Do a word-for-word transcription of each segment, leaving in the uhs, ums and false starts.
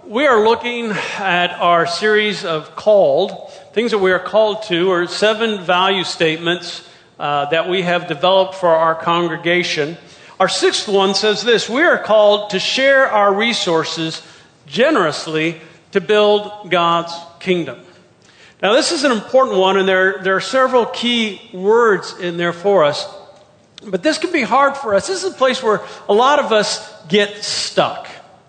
We are looking at our series of called, things that we are called to, or seven value statements uh, that we have developed for our congregation. Our sixth one says this: we are called to share our resources generously to build God's kingdom. Now, this is an important one, and there, there are several key words in there for us. But this can be hard for us. This is a place where a lot of us get stuck.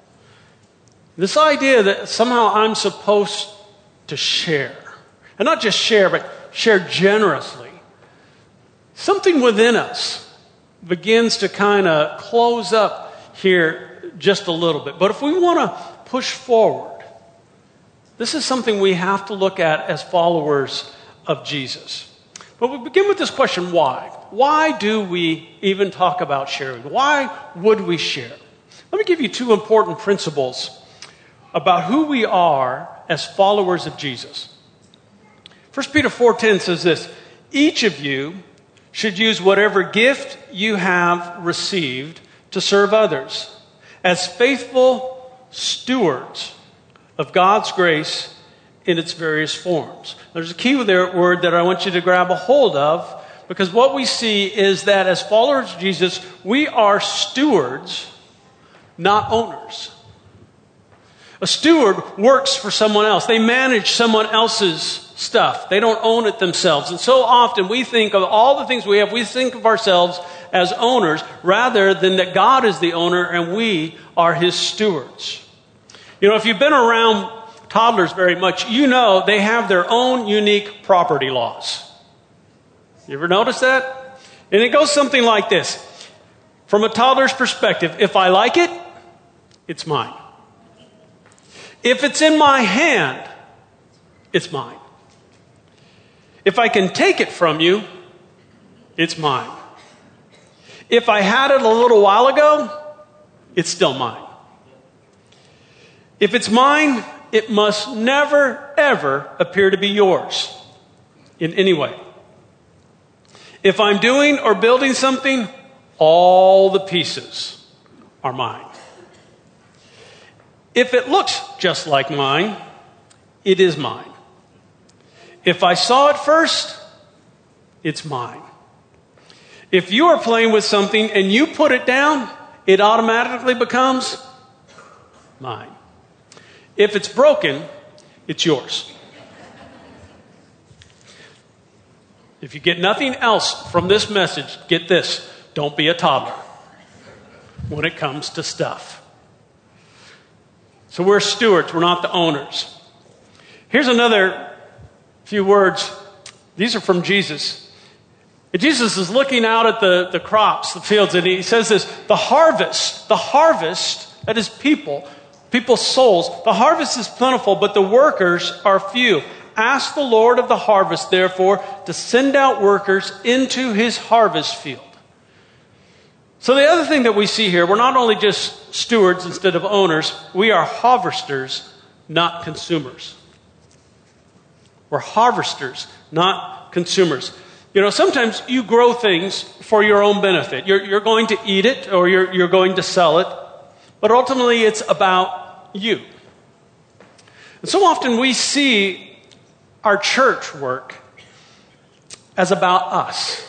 This idea that somehow I'm supposed to share. And not just share, but share generously. Something within us begins to kind of close up here just a little bit. But if we want to push forward, this is something we have to look at as followers of Jesus. But we begin with this question: why? Why do we even talk about sharing? Why would we share? Let me give you two important principles about who we are as followers of Jesus. First Peter four ten says this: each of you should use whatever gift you have received to serve others as faithful stewards of God's grace in its various forms. There's a key there, word that I want you to grab a hold of, because what we see is that as followers of Jesus, we are stewards, not owners. A steward works for someone else. They manage someone else's stuff. They don't own it themselves. And so often we think of all the things we have, we think of ourselves as owners rather than that God is the owner and we are his stewards. You know, if you've been around toddlers very much, you know they have their own unique property laws. You ever notice that? And it goes something like this. From a toddler's perspective, if I like it, it's mine. If it's in my hand, it's mine. If I can take it from you, it's mine. If I had it a little while ago, it's still mine. If it's mine, it must never, ever appear to be yours in any way. If I'm doing or building something, all the pieces are mine. If it looks just like mine, it is mine. If I saw it first, it's mine. If you are playing with something and you put it down, it automatically becomes mine. If it's broken, it's yours. If you get nothing else from this message, get this: don't be a toddler when it comes to stuff. So we're stewards, we're not the owners. Here's another few words. These are from Jesus. Jesus is looking out at the, the crops, the fields, and he says this: the harvest, the harvest, that is people, people's souls, the harvest is plentiful, but the workers are few. Ask the Lord of the harvest, therefore, to send out workers into his harvest field. So the other thing that we see here, we're not only just stewards instead of owners, we are harvesters, not consumers. We're harvesters, not consumers. You know, sometimes you grow things for your own benefit. You're, you're going to eat it or you're, you're going to sell it, but ultimately it's about you. And so often we see our church work as about us,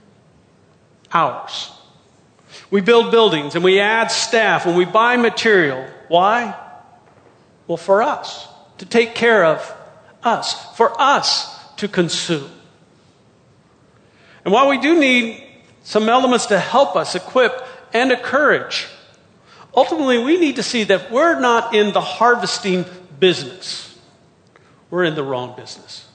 ours. We build buildings and we add staff and we buy material. Why? Well, for us, to take care of us, for us to consume. And while we do need some elements to help us equip and encourage, ultimately we need to see that we're not in the harvesting business. We're in the wrong business.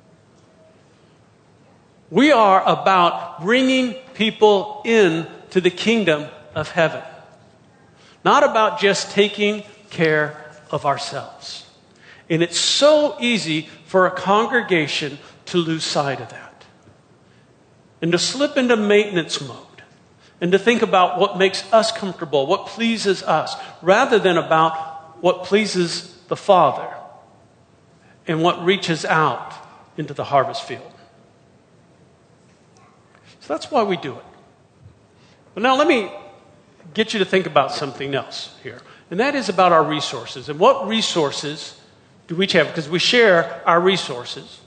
We are about bringing people in to the kingdom of heaven. Not about just taking care of ourselves. And it's so easy for a congregation to lose sight of that. And to slip into maintenance mode. And to think about what makes us comfortable, what pleases us, rather than about what pleases the Father and what reaches out into the harvest field. So that's why we do it. But now let me get you to think about something else here. and that is about our resources. And what resources do we each have? Because we share our resources.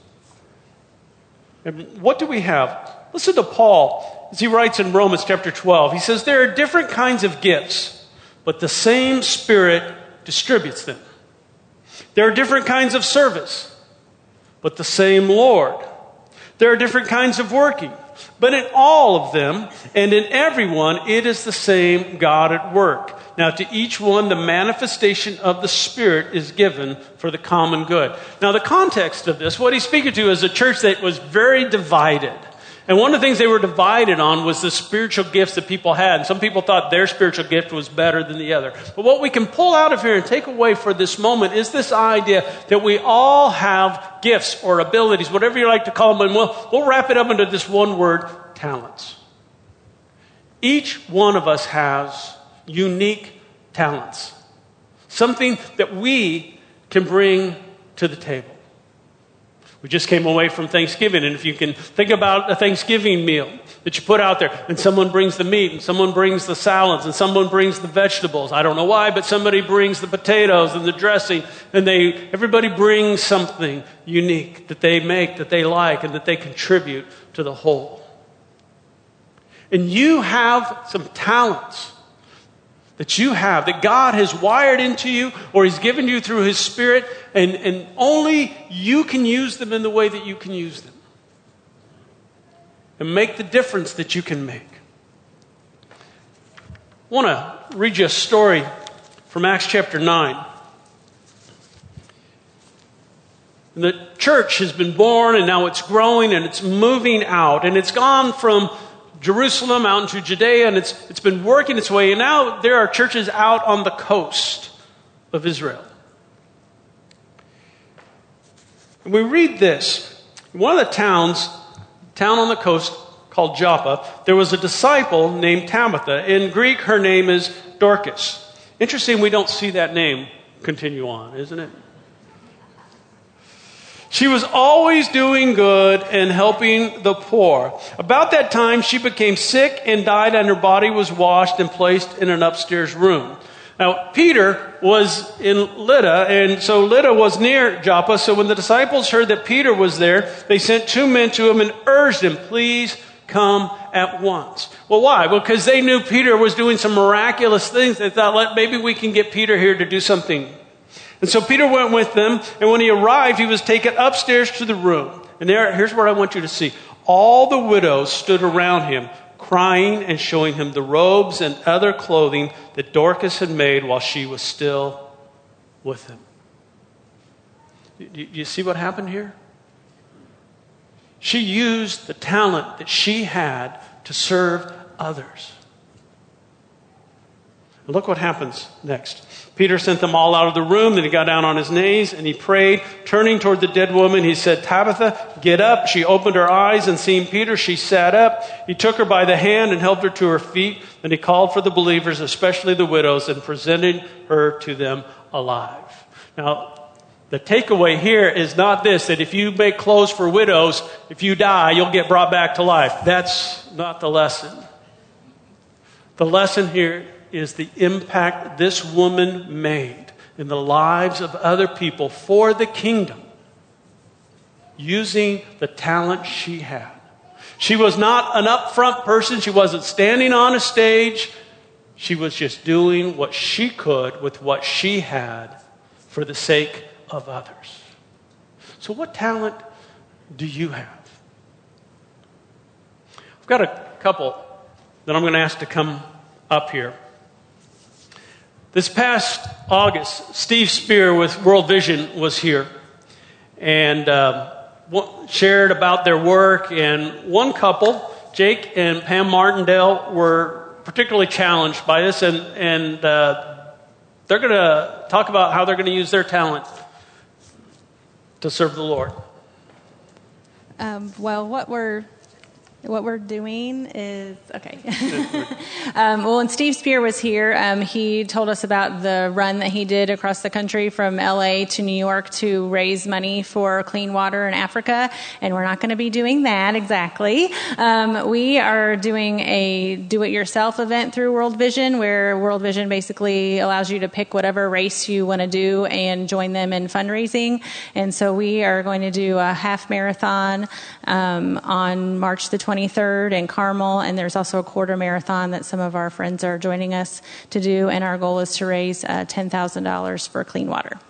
And what do we have? Listen to Paul as he writes in Romans chapter twelve. He says, there are different kinds of gifts, but the same Spirit distributes them. There are different kinds of service, but the same Lord. There are different kinds of working, but in all of them and in everyone, it is the same God at work. Now, to each one, the manifestation of the Spirit is given for the common good. Now, the context of this, what he's speaking to is a church that was very divided. And one of the things they were divided on was the spiritual gifts that people had. And some people thought their spiritual gift was better than the other. But what we can pull out of here and take away for this moment is this idea that we all have gifts or abilities, whatever you like to call them. And we'll, we'll wrap it up into this one word, talents. Each one of us has unique talents. Something that we can bring to the table. We just came away from Thanksgiving, and if you can think about a Thanksgiving meal that you put out there, and someone brings the meat, and someone brings the salads, and someone brings the vegetables. I don't know why, but somebody brings the potatoes and the dressing, and they everybody brings something unique that they make, that they like, and that they contribute to the whole. And you have some talents that you have, that God has wired into you, or He's given you through His Spirit, and, and only you can use them in the way that you can use them. And make the difference that you can make. I want to read you a story from Acts chapter nine. And the church has been born, and now it's growing, and it's moving out, and it's gone from Jerusalem out into Judea, and it's it's been working its way. And now there are churches out on the coast of Israel. And we read this. In one of the towns, town on the coast called Joppa, there was a disciple named Tabitha. In Greek, her name is Dorcas. Interesting, we don't see that name continue on, isn't it? She was always doing good and helping the poor. About that time, she became sick and died, and her body was washed and placed in an upstairs room. Now, Peter was in Lydda, and so Lydda was near Joppa. So when the disciples heard that Peter was there, they sent two men to him and urged him, please come at once. Well, why? Well, because they knew Peter was doing some miraculous things. They thought, let maybe we can get Peter here to do something. And so Peter went with them, and when he arrived, he was taken upstairs to the room. And there, here's what I want you to see. All the widows stood around him, crying and showing him the robes and other clothing that Dorcas had made while she was still with him. Do you see what happened here? She used the talent that she had to serve others. And look what happens next. Peter sent them all out of the room. Then he got down on his knees and he prayed. Turning toward the dead woman, he said, Tabitha, get up. She opened her eyes, and seeing Peter, she sat up. He took her by the hand and helped her to her feet. Then he called for the believers, especially the widows, and presented her to them alive. Now, the takeaway here is not this, that if you make clothes for widows, if you die, you'll get brought back to life. That's not the lesson. The lesson here is the impact this woman made in the lives of other people for the kingdom, using the talent she had. She was not an upfront person. She wasn't standing on a stage. She was just doing what she could with what she had for the sake of others. So what talent do you have? I've got a couple that I'm going to ask to come up here. This past August, Steve Spear with World Vision was here and uh, shared about their work. And one couple, Jake and Pam Martindale, were particularly challenged by this, and, and uh, they're going to talk about how they're going to use their talent to serve the Lord. Um, well, what we're What we're doing is, okay. um, well, when Steve Spear was here, um, he told us about the run that he did across the country from L A to New York to raise money for clean water in Africa, and we're not going to be doing that exactly. Um, we are doing a do-it-yourself event through World Vision, where World Vision basically allows you to pick whatever race you want to do and join them in fundraising. And so we are going to do a half marathon um, on March the twenty-third in Carmel, and there's also a quarter marathon that some of our friends are joining us to do, and our goal is to raise uh, ten thousand dollars for clean water.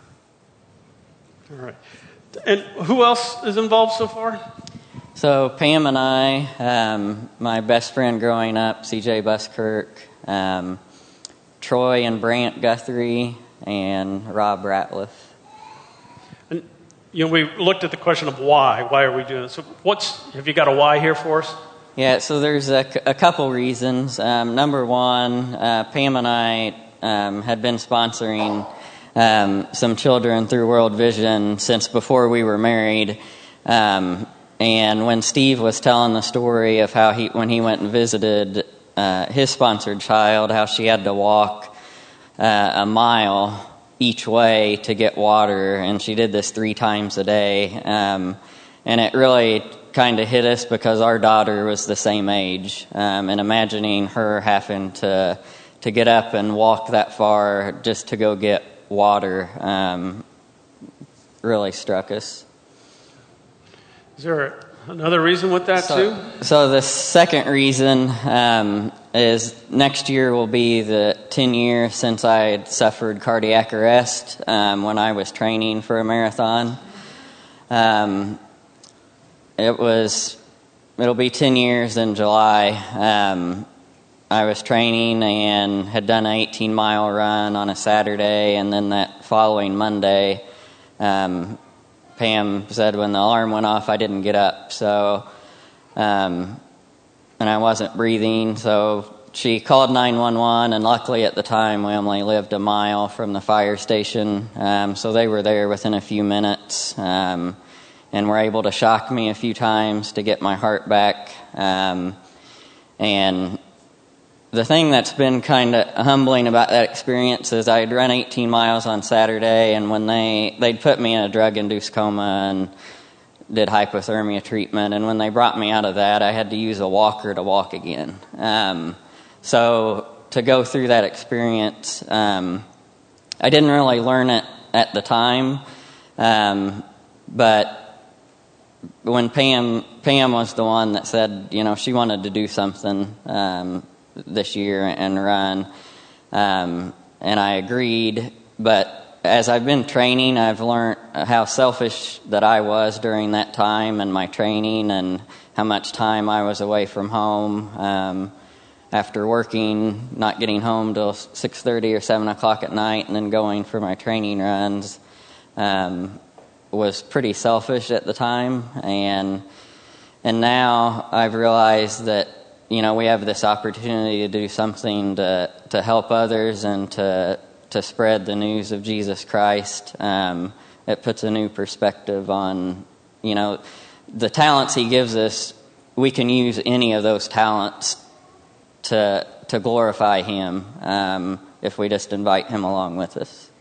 All right. And who else is involved so far? So Pam and I, um, my best friend growing up, C J Buskirk, um, Troy and Brant Guthrie, and Rob Ratliff. And you know, we looked at the question of why. Why are we doing this? So what's, have you got a why here for us? Yeah, so there's a, a couple reasons. Um, number one, uh, Pam and I um, had been sponsoring um, some children through World Vision since before we were married. Um, and when Steve was telling the story of how he, when he went and visited uh, his sponsored child, how she had to walk uh, a mile each way to get water, and she did this three times a day. Um, and it really kind of hit us because our daughter was the same age. Um, and imagining her having to to get up and walk that far just to go get water um, really struck us. Is there another reason with that, so, too? So the second reason um, is next year will be the ten years since I had suffered cardiac arrest um, when I was training for a marathon. Um, it was, it'll be ten years in July. Um, I was training and had done an eighteen mile run on a Saturday, and then that following Monday, um, Pam said when the alarm went off, I didn't get up. So, um, and I wasn't breathing. So she called nine one one, and luckily at the time we only lived a mile from the fire station. Um, so they were there within a few minutes, um, and were able to shock me a few times to get my heart back. Um, and the thing that's been kind of humbling about that experience is I had run eighteen miles on Saturday, and when they, they'd put me in a drug-induced coma and did hypothermia treatment, and when they brought me out of that, I had to use a walker to walk again. Um, so to go through that experience, um, I didn't really learn it at the time, um, but when Pam, Pam was the one that said, you know, she wanted to do something um, this year and run, um, and I agreed. But as I've been training, I've learned how selfish that I was during that time and my training, and how much time I was away from home um, after working, not getting home till six thirty or seven o'clock at night, and then going for my training runs um, was pretty selfish at the time. And and now I've realized that, you know, we have this opportunity to do something to to help others and to to spread the news of Jesus Christ. Um, it puts a new perspective on, you know, the talents He gives us. We can use any of those talents to to glorify Him um, if we just invite Him along with us.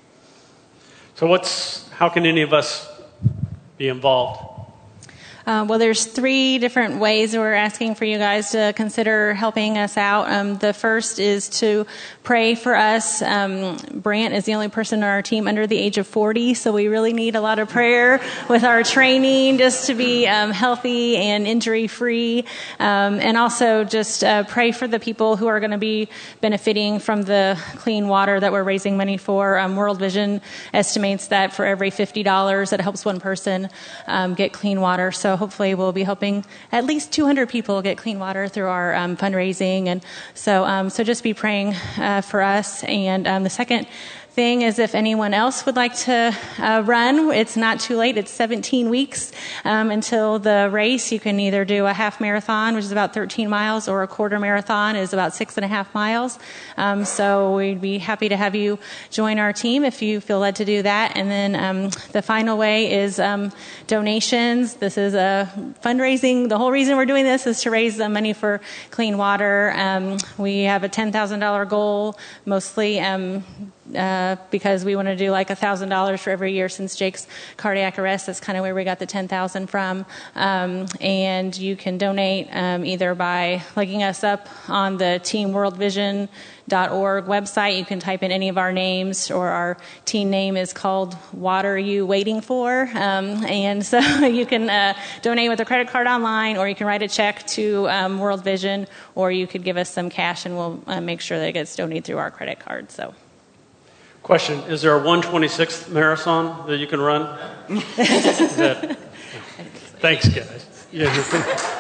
So, what's how can any of us be involved? Uh, well, there's three different ways we're asking for you guys to consider helping us out. Um, the first is to pray for us. Um, Brant is the only person on our team under the age of forty, so we really need a lot of prayer with our training just to be um, healthy and injury-free. Um, and also just uh, pray for the people who are going to be benefiting from the clean water that we're raising money for. Um, World Vision estimates that for every fifty dollars, it helps one person um, get clean water. So hopefully we'll be helping at least two hundred people get clean water through our um, fundraising. And so um, so just be praying uh, for us. And um, the second thing is if anyone else would like to uh, run, it's not too late. It's seventeen weeks um, until the race. You can either do a half marathon, which is about thirteen miles, or a quarter marathon is about six and a half miles. Um, so we'd be happy to have you join our team if you feel led to do that. And then um, the final way is um, donations. This is a fundraising. The whole reason we're doing this is to raise the money for clean water. Um, we have a ten thousand dollars goal, mostly um, uh, because we want to do like one thousand dollars for every year since Jake's cardiac arrest. That's kind of where we got the ten thousand dollars from. Um, and you can donate um, either by looking us up on the team world vision dot org website. You can type in any of our names, or our team name is called What Are You Waiting For? Um, and so you can uh, donate with a credit card online, or you can write a check to um, World Vision, or you could give us some cash and we'll uh, make sure that it gets donated through our credit card. So, question, is there a one twenty-sixth marathon that you can run? Is that, thanks, guys. Yeah,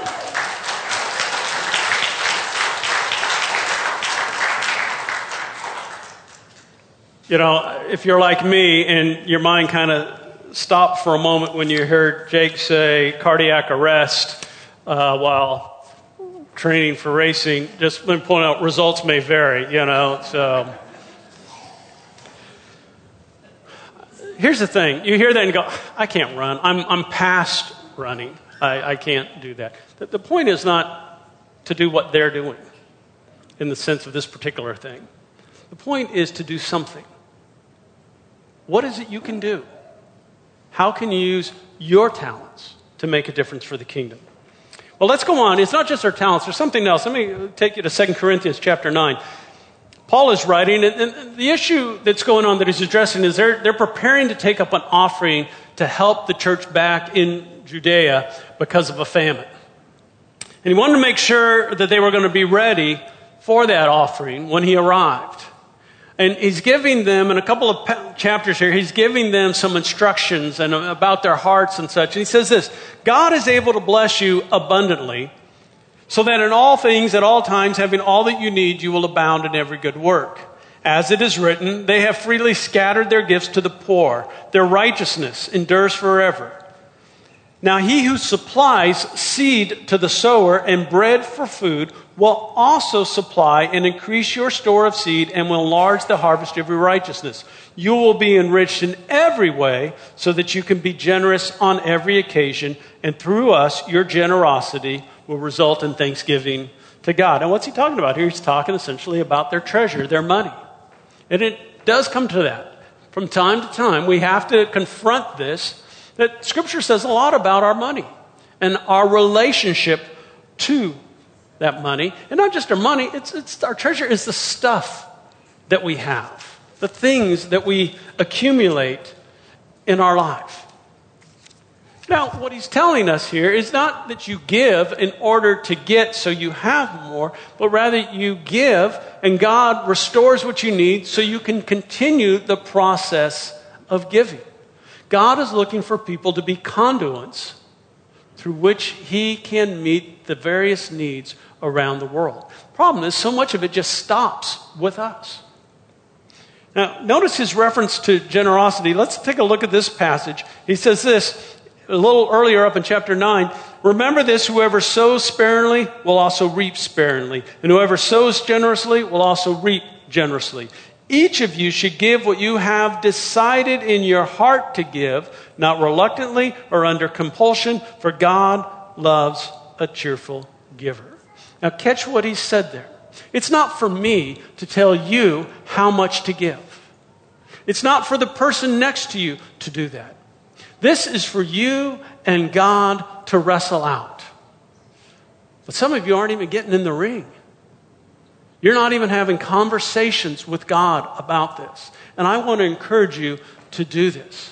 you know, if you're like me and your mind kind of stopped for a moment when you heard Jake say cardiac arrest uh, while training for racing, just let me point out, results may vary, you know. So here's the thing. You hear that and go, I can't run. I'm, I'm past running. I, I can't do that. The, the point is not to do what they're doing in the sense of this particular thing. The point is to do something. What is it you can do? How can you use your talents to make a difference for the kingdom? Well, let's go on. It's not just our talents. There's something else. Let me take you to Second Corinthians chapter nine. Paul is writing, and the issue that's going on that he's addressing is they're, they're preparing to take up an offering to help the church back in Judea because of a famine. And he wanted to make sure that they were going to be ready for that offering when he arrived. And he's giving them, in a couple of chapters here, he's giving them some instructions and about their hearts and such. And he says this, God is able to bless you abundantly, so that in all things, at all times, having all that you need, you will abound in every good work. As it is written, they have freely scattered their gifts to the poor. Their righteousness endures forever. Now he who supplies seed to the sower and bread for food will also supply and increase your store of seed and will enlarge the harvest of your righteousness. You will be enriched in every way so that you can be generous on every occasion, and through us, your generosity will result in thanksgiving to God. And what's he talking about here? He's talking essentially about their treasure, their money. And it does come to that. From time to time, we have to confront this, that Scripture says a lot about our money and our relationship to that money. And not just our money, it's, it's our treasure is the stuff that we have, the things that we accumulate in our life. Now, what he's telling us here is not that you give in order to get so you have more, but rather you give and God restores what you need so you can continue the process of giving. God is looking for people to be conduits through which he can meet the various needs around the world. The problem is so much of it just stops with us. Now, notice his reference to generosity. Let's take a look at this passage. He says this a little earlier up in chapter nine. Remember this, whoever sows sparingly will also reap sparingly, and whoever sows generously will also reap generously. Each of you should give what you have decided in your heart to give, not reluctantly or under compulsion, for God loves a cheerful giver. Now catch what he said there. It's not for me to tell you how much to give. It's not for the person next to you to do that. This is for you and God to wrestle out. But some of you aren't even getting in the ring. You're not even having conversations with God about this. And I want to encourage you to do this.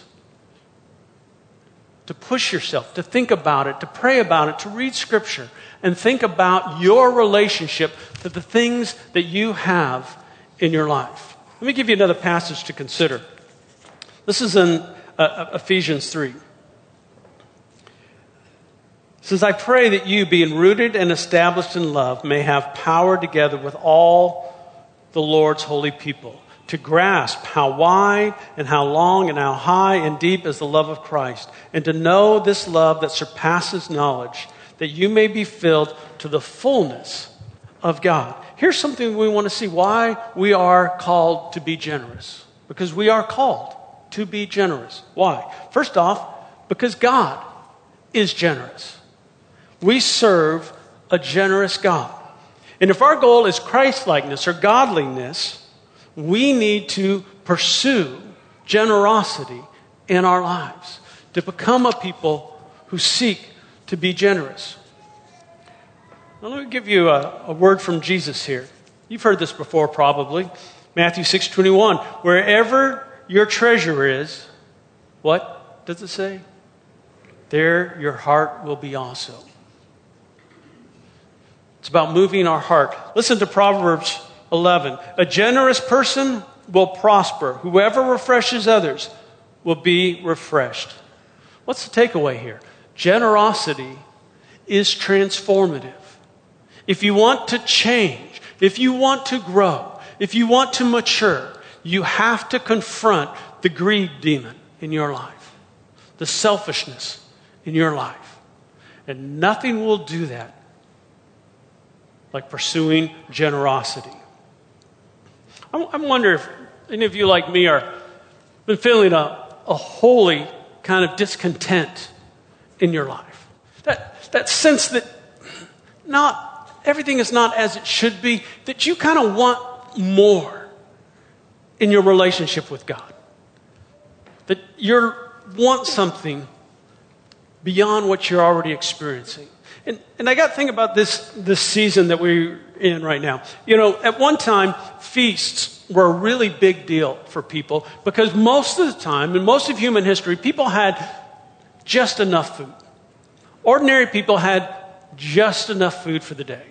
To push yourself, to think about it, to pray about it, to read Scripture, and think about your relationship to the things that you have in your life. Let me give you another passage to consider. This is in uh, Ephesians three. It says, I pray that you, being rooted and established in love, may have power together with all the Lord's holy people to grasp how wide and how long and how high and deep is the love of Christ, and to know this love that surpasses knowledge, that you may be filled to the fullness of God. Here's something we want to see, why we are called to be generous. Because we are called to be generous. Why? First off, because God is generous. We serve a generous God. And if our goal is Christ-likeness or godliness, we need to pursue generosity in our lives, to become a people who seek to be generous. Now, let me give you a, a word from Jesus here. You've heard this before probably. Matthew six twenty-one. Wherever your treasure is, what does it say? There your heart will be also. It's about moving our heart. Listen to Proverbs eleven. A generous person will prosper. Whoever refreshes others will be refreshed. What's the takeaway here? Generosity is transformative. If you want to change, if you want to grow, if you want to mature, you have to confront the greed demon in your life, the selfishness in your life. And nothing will do that like pursuing generosity. I, I wonder if any of you like me are been feeling a, a holy kind of discontent in your life. That, that sense that not everything is not as it should be, that you kind of want more in your relationship with God. That you want something beyond what you're already experiencing. And, and I got to think about this, this season that we're in right now. You know, at one time, feasts were a really big deal for people because most of the time, in most of human history, people had just enough food. Ordinary people had just enough food for the day.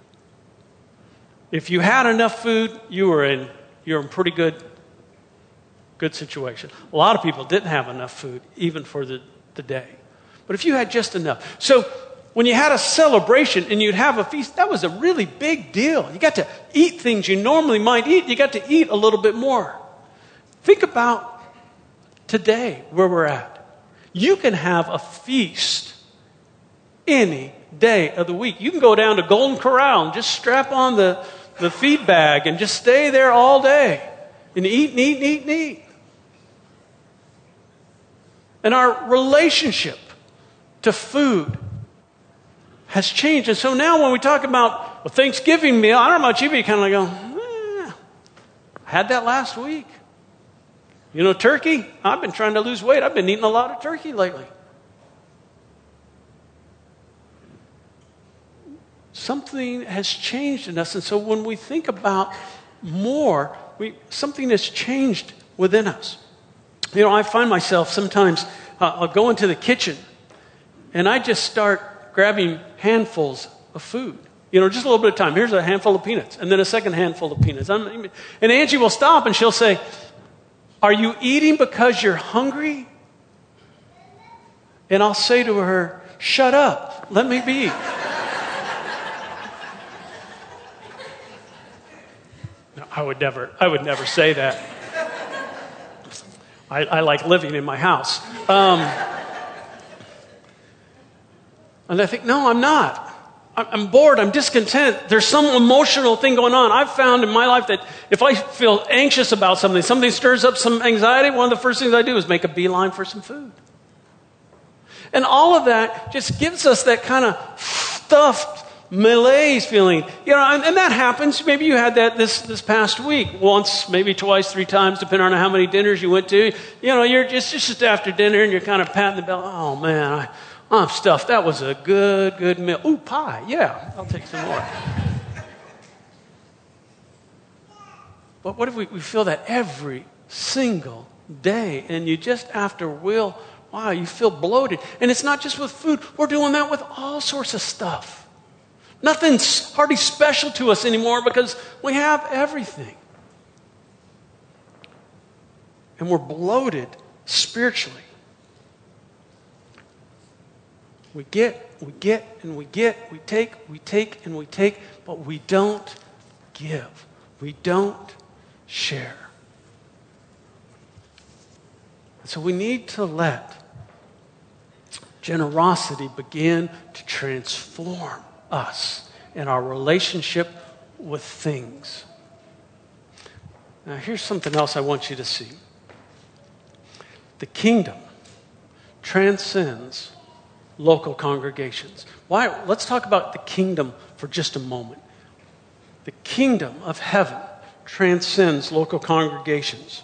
If you had enough food, you were in you're in pretty good, good situation. A lot of people didn't have enough food, even for the, the day. But if you had just enough. So when you had a celebration and you'd have a feast, that was a really big deal. You got to eat things you normally might eat. You got to eat a little bit more. Think about today, where we're at. You can have a feast any day of the week. You can go down to Golden Corral and just strap on the, the feed bag and just stay there all day and eat and eat and eat and eat. And our relationship to food has changed. And so now when we talk about a Thanksgiving meal, I don't know about you, but you kind of like go, eh, I had that last week. You know, turkey, I've been trying to lose weight. I've been eating a lot of turkey lately. Something has changed in us. And so when we think about more, we, something has changed within us. You know, I find myself sometimes, uh, I'll go into the kitchen and I just start grabbing handfuls of food. You know, just a little bit of time. Here's a handful of peanuts and then a second handful of peanuts. I'm, and Angie will stop and she'll say, are you eating because you're hungry? And I'll say to her, shut up, let me be. No, I would never, I would never say that. I, I like living in my house. Um, and I think, no, I'm not. I'm bored. I'm discontent. There's some emotional thing going on. I've found in my life that if I feel anxious about something, something stirs up some anxiety, one of the first things I do is make a beeline for some food. And all of that just gives us that kind of stuffed malaise feeling. You know, and, and that happens. Maybe you had that this, this past week. Once, maybe twice, three times, depending on how many dinners you went to. You know, you're just, just after dinner and you're kind of patting the bell. Oh, man, I... I'm stuffed. That was a good, good meal. Ooh, pie. Yeah, I'll take some more. But what if we, we feel that every single day and you just after will, wow, you feel bloated. And it's not just with food. We're doing that with all sorts of stuff. Nothing's hardly special to us anymore because we have everything. And we're bloated spiritually. We get, we get, and we get, we take, we take, and we take, but we don't give. We don't share. So we need to let generosity begin to transform us in our relationship with things. Now, here's something else I want you to see. The kingdom transcends local congregations. Why? Let's talk about the kingdom for just a moment. The kingdom of heaven transcends local congregations.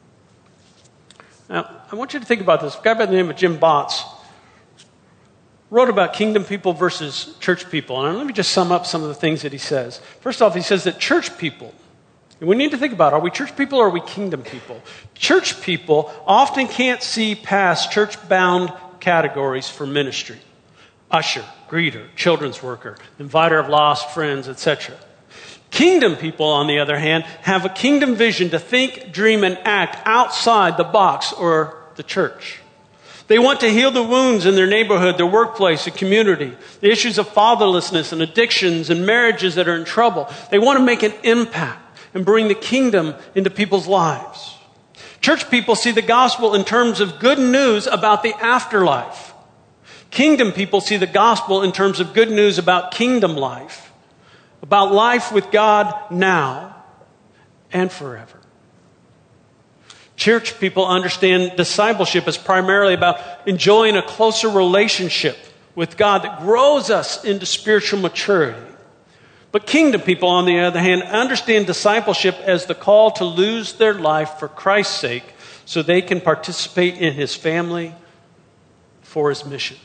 Now, I want you to think about this. A guy by the name of Jim Botts wrote about kingdom people versus church people. And let me just sum up some of the things that he says. First off, he says that church people, and we need to think about, are we church people or are we kingdom people? Church people often can't see past church-bound categories for ministry. Usher, greeter, children's worker, inviter of lost friends, et cetera. Kingdom people, on the other hand, have a kingdom vision to think, dream, and act outside the box or the church. They want to heal the wounds in their neighborhood, their workplace, the community, the issues of fatherlessness and addictions and marriages that are in trouble. They want to make an impact and bring the kingdom into people's lives. Church people see the gospel in terms of good news about the afterlife. Kingdom people see the gospel in terms of good news about kingdom life, about life with God now and forever. Church people understand discipleship is primarily about enjoying a closer relationship with God that grows us into spiritual maturity. But kingdom people, on the other hand, understand discipleship as the call to lose their life for Christ's sake so they can participate in his family for his mission.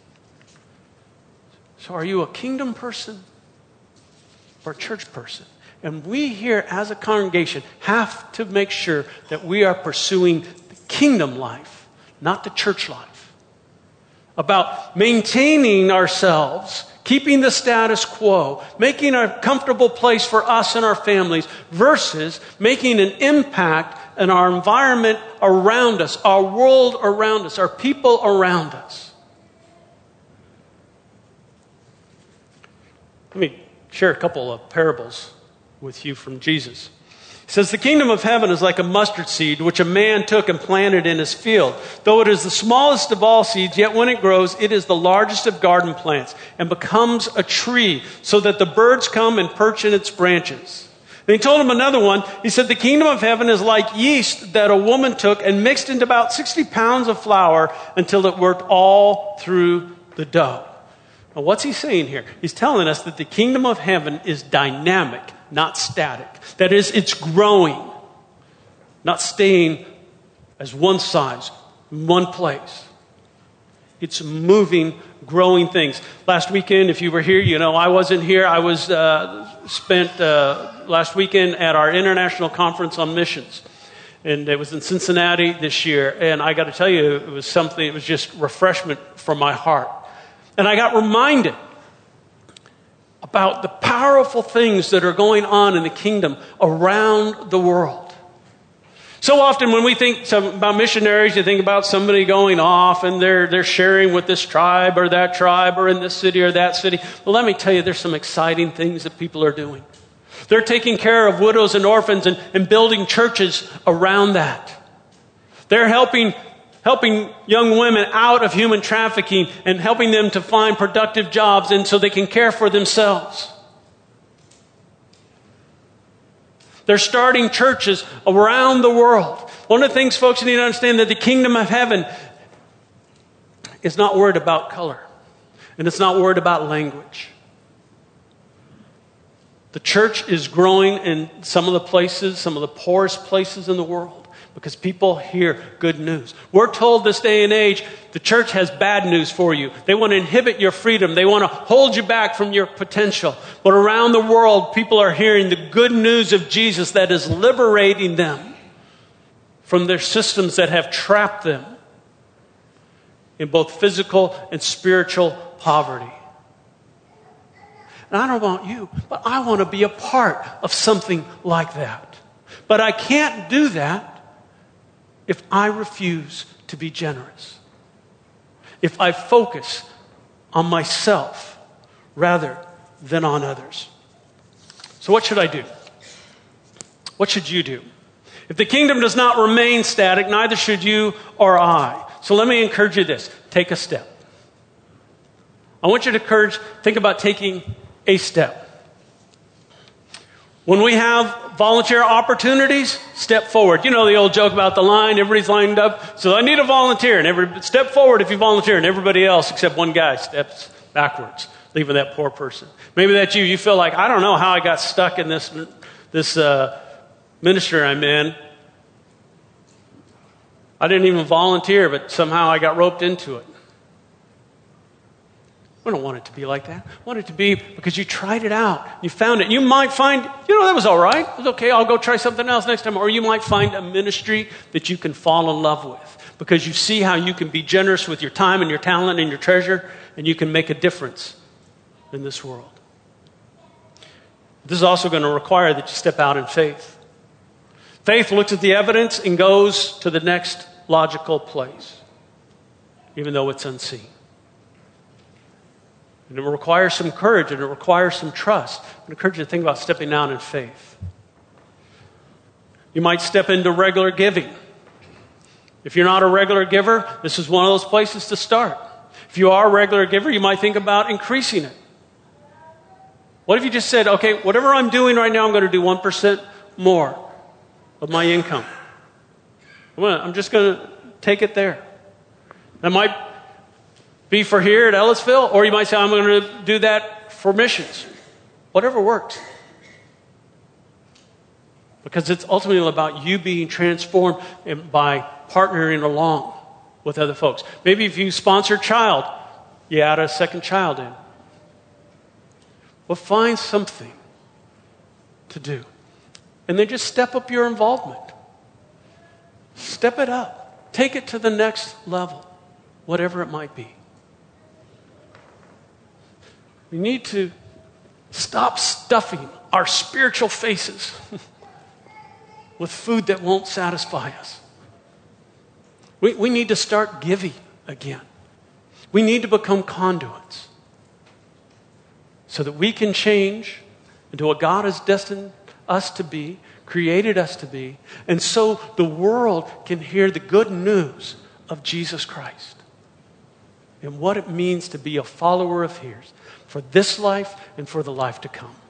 So are you a kingdom person or a church person? And we here as a congregation have to make sure that we are pursuing the kingdom life, not the church life. About maintaining ourselves, keeping the status quo, making a comfortable place for us and our families, versus making an impact in our environment around us, our world around us, our people around us. Let me share a couple of parables with you from Jesus. He says, the kingdom of heaven is like a mustard seed, which a man took and planted in his field. Though it is the smallest of all seeds, yet when it grows, it is the largest of garden plants and becomes a tree, so that the birds come and perch in its branches. Then he told him another one. He said, the kingdom of heaven is like yeast that a woman took and mixed into about sixty pounds of flour until it worked all through the dough. Now, what's he saying here? He's telling us that the kingdom of heaven is dynamic, not static. That is, it's growing, not staying as one size, one place. It's moving, growing things. Last weekend, if you were here, you know I wasn't here. I was uh, spent uh, last weekend at our international conference on missions. And it was in Cincinnati this year. And I got to tell you, it was something, it was just refreshment from my heart. And I got reminded about the powerful things that are going on in the kingdom around the world. So often when we think some, about missionaries, you think about somebody going off and they're, they're sharing with this tribe or that tribe or in this city or that city. Well, let me tell you, there's some exciting things that people are doing. They're taking care of widows and orphans and, and building churches around that. They're helping helping young women out of human trafficking and helping them to find productive jobs and so they can care for themselves. They're starting churches around the world. One of the things, folks, you need to understand that the kingdom of heaven is not worried about color, and it's not worried about language. The church is growing in some of the places, some of the poorest places in the world, because people hear good news. We're told this day and age, the church has bad news for you. They want to inhibit your freedom. They want to hold you back from your potential. But around the world, people are hearing the good news of Jesus that is liberating them from their systems that have trapped them in both physical and spiritual poverty. And I don't want you, but I want to be a part of something like that. But I can't do that if I refuse to be generous. If I focus on myself rather than on others. So what should I do? What should you do? If the kingdom does not remain static, neither should you or I. So let me encourage you this. Take a step. I want you to encourage, think about taking a step. When we have volunteer opportunities, step forward. You know the old joke about the line, everybody's lined up. So I need a volunteer, and every step forward if you volunteer, and everybody else except one guy steps backwards, leaving that poor person. Maybe that's you. You feel like, I don't know how I got stuck in this, this uh, ministry I'm in. I didn't even volunteer, but somehow I got roped into it. I don't want it to be like that. I want it to be because you tried it out. You found it. You might find, you know, that was all right. It was okay. I'll go try something else next time. Or you might find a ministry that you can fall in love with because you see how you can be generous with your time and your talent and your treasure, and you can make a difference in this world. This is also going to require that you step out in faith. Faith looks at the evidence and goes to the next logical place, even though it's unseen. And it requires some courage and it requires some trust. I encourage you to think about stepping out in faith. You might step into regular giving. If you're not a regular giver, this is one of those places to start. If you are a regular giver, you might think about increasing it. What if you just said, okay, whatever I'm doing right now, I'm going to do one percent more of my income. I'm just going to take it there. That might be for here at Ellisville, or you might say, I'm going to do that for missions. Whatever works. Because it's ultimately about you being transformed by partnering along with other folks. Maybe if you sponsor a child, you add a second child in. Well, find something to do. And then just step up your involvement. Step it up. Take it to the next level, whatever it might be. We need to stop stuffing our spiritual faces with food that won't satisfy us. We, we need to start giving again. We need to become conduits so that we can change into what God has destined us to be, created us to be, and so the world can hear the good news of Jesus Christ and what it means to be a follower of His for this life and for the life to come.